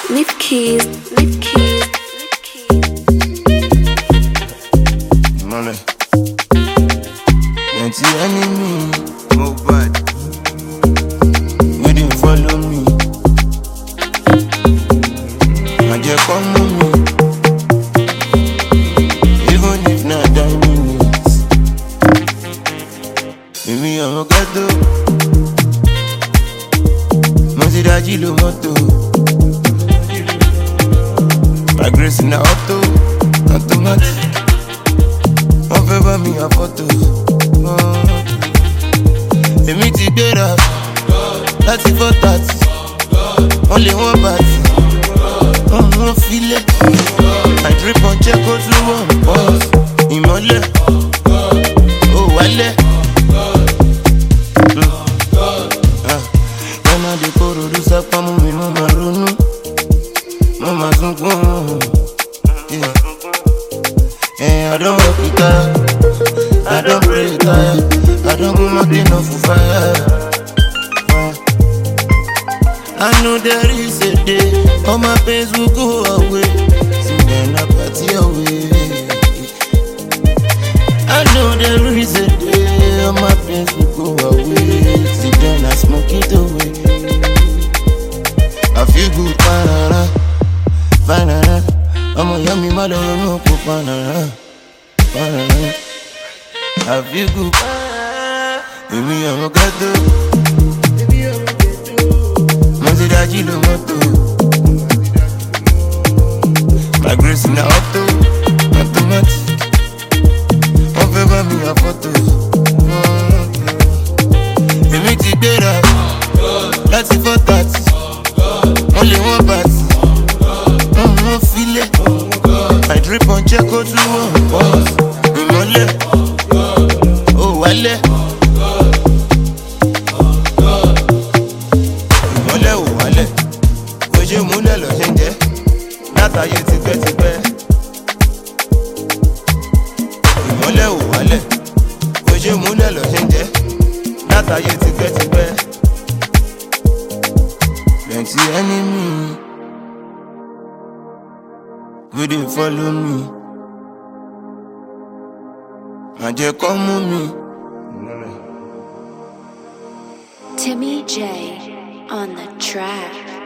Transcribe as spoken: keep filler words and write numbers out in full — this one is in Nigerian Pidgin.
Leave keys, leave keys, leave keys. Money. Plenty enemy, oh bad. You didn't follow me. I just come with me. Even if not die minutes. Baby, I'm a ghetto. Monty Daji lo moto. My grace in the auto, automatic. One favor me a photo. Èmi ti gbéra láti four thirty. Only one party. One filẹ̀. I drip on check go to one boss. Ìmọ́lẹ̀. Ó wálẹ̀. When I dey kóró ló sápá mú mi, mo máa ronú. Mo máa sunkún. I don't work it out, I don't pray tired, I don't go mountain off for fire. I know there is a day, all my pains will go away. See then I party away. I know there is a day, all my pains will go away. See then I smoke it away. I feel good, banana, banana. I'm a yummy mother, no cook, banana. I feel good. Baby, I'm a ghetto. Monty Daji lo moto. My grace in the auto, automatic. One favor me a photo. Èmi ti gbéra láti four thirty. Only one party. One filẹ̀. I drip on check go to one boss. Ìmọ́lẹ̀, ó wálẹ̀. Ìmọ́lẹ̀ ó wálẹ̀. Bó ṣe múlẹ̀ lọ ṣe ń jẹ́. Látàyè tipẹ́tipẹ́. Ìmọ́lẹ̀ ó wálẹ̀. Bó ṣe múlẹ̀ lọ ṣe ń jẹ́. Látàyè tipẹ́tipẹ́. Plenty enemy. You didn't follow me. I just come with me. Timmy J on the track.